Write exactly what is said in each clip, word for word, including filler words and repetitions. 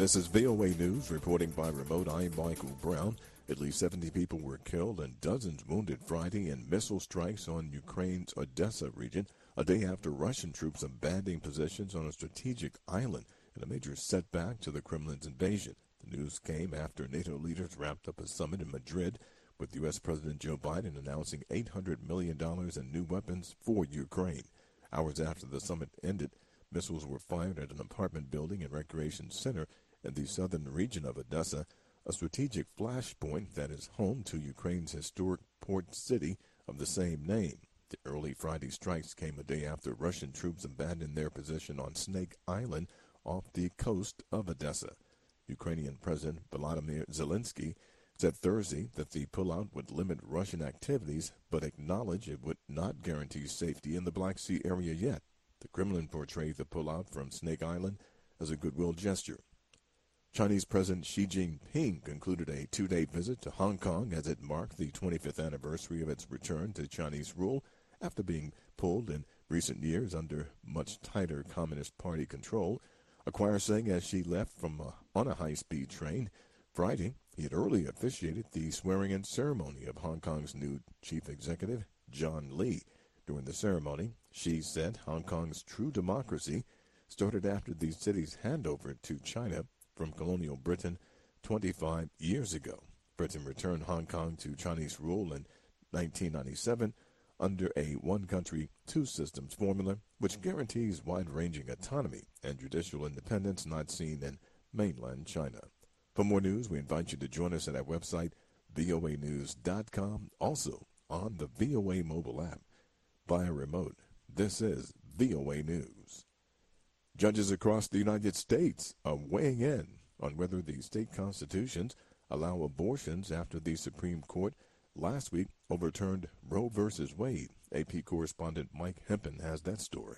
This is V O A News, reporting by remote. I'm Michael Brown. At least seventy people were killed and dozens wounded Friday in missile strikes on Ukraine's Odessa region, a day after Russian troops abandoned positions on a strategic island in a major setback to the Kremlin's invasion. The news came after NATO leaders wrapped up a summit in Madrid, with U S. President Joe Biden announcing eight hundred million dollars in new weapons for Ukraine. Hours after the summit ended, missiles were fired at an apartment building and recreation center in the southern region of Odessa, a strategic flashpoint that is home to Ukraine's historic port city of the same name. The early Friday strikes came a day after Russian troops abandoned their position on Snake Island off the coast of Odessa. Ukrainian President Volodymyr Zelensky said Thursday that the pullout would limit Russian activities, but acknowledged it would not guarantee safety in the Black Sea area yet. The Kremlin portrayed the pullout from Snake Island as a goodwill gesture. Chinese President Xi Jinping concluded a two-day visit to Hong Kong as it marked the twenty-fifth anniversary of its return to Chinese rule after being pulled in recent years under much tighter Communist Party control. Acquire saying as Xi left from a, on a high-speed train Friday, he had earlier officiated the swearing-in ceremony of Hong Kong's new chief executive, John Lee. During the ceremony, Xi said Hong Kong's true democracy started after the city's handover to China from colonial Britain twenty-five years ago. Britain returned Hong Kong to Chinese rule in nineteen ninety-seven under a one-country, two-systems formula, which guarantees wide-ranging autonomy and judicial independence not seen in mainland China. For more news, we invite you to join us at our website, V O A news dot com, also on the V O A mobile app. Via remote, this is V O A News. Judges across the United States are weighing in on whether the state constitutions allow abortions after the Supreme Court last week overturned Roe versus Wade. A P correspondent Mike Hempen has that story.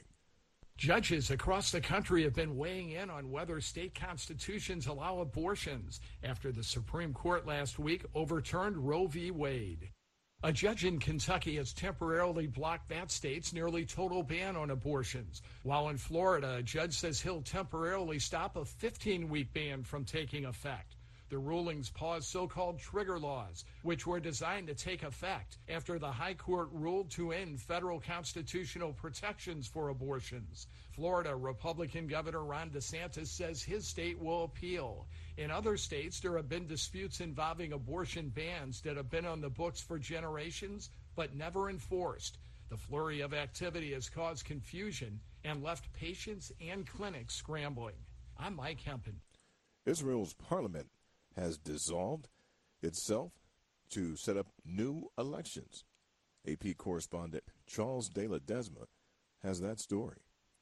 Judges across the country have been weighing in on whether state constitutions allow abortions after the Supreme Court last week overturned Roe v. Wade. A judge in Kentucky has temporarily blocked that state's nearly total ban on abortions, while in Florida, a judge says he'll temporarily stop a fifteen-week ban from taking effect. The rulings paused so-called trigger laws, which were designed to take effect after the High Court ruled to end federal constitutional protections for abortions. Florida Republican Governor Ron DeSantis says his state will appeal. In other states, there have been disputes involving abortion bans that have been on the books for generations but never enforced. The flurry of activity has caused confusion and left patients and clinics scrambling. I'm Mike Hempen. Israel's parliament has dissolved itself to set up new elections. A P correspondent Charles De La Desma has that story.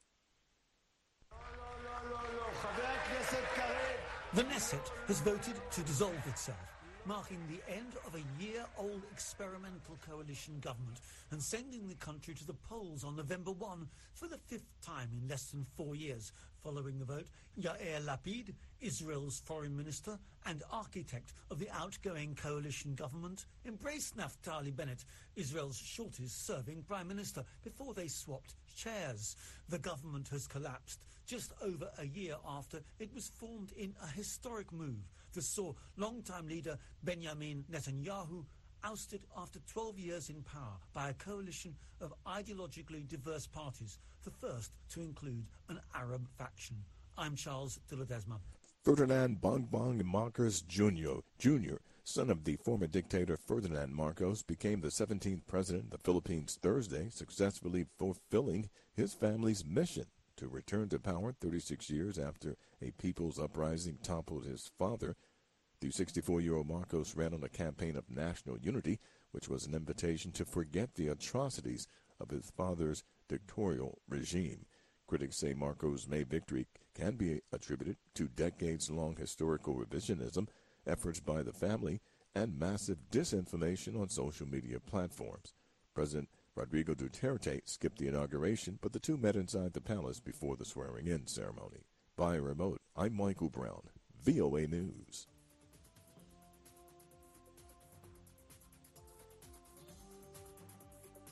The Knesset has voted to dissolve itself, marking the end of a year-old experimental coalition government and sending the country to the polls on November first for the fifth time in less than four years. Following the vote, Yair Lapid, Israel's foreign minister and architect of the outgoing coalition government, embraced Naftali Bennett, Israel's shortest-serving prime minister, before they swapped chairs. The government has collapsed just over a year after it was formed in a historic move that saw longtime leader Benjamin Netanyahu ousted after twelve years in power by a coalition of ideologically diverse parties, the first to include an Arab faction. I'm Charles De La Desma. Ferdinand Bongbong Marcos Junior Junior, son of the former dictator Ferdinand Marcos, became the seventeenth president of the Philippines Thursday, successfully fulfilling his family's mission to return to power thirty-six years after a people's uprising toppled his father. The sixty-four-year-old Marcos ran on a campaign of national unity, which was an invitation to forget the atrocities of his father's dictatorial regime. Critics say Marcos' May victory can be attributed to decades-long historical revisionism, efforts by the family, and massive disinformation on social media platforms. President Rodrigo Duterte skipped the inauguration, but the two met inside the palace before the swearing-in ceremony. By remote, I'm Michael Brown, V O A News.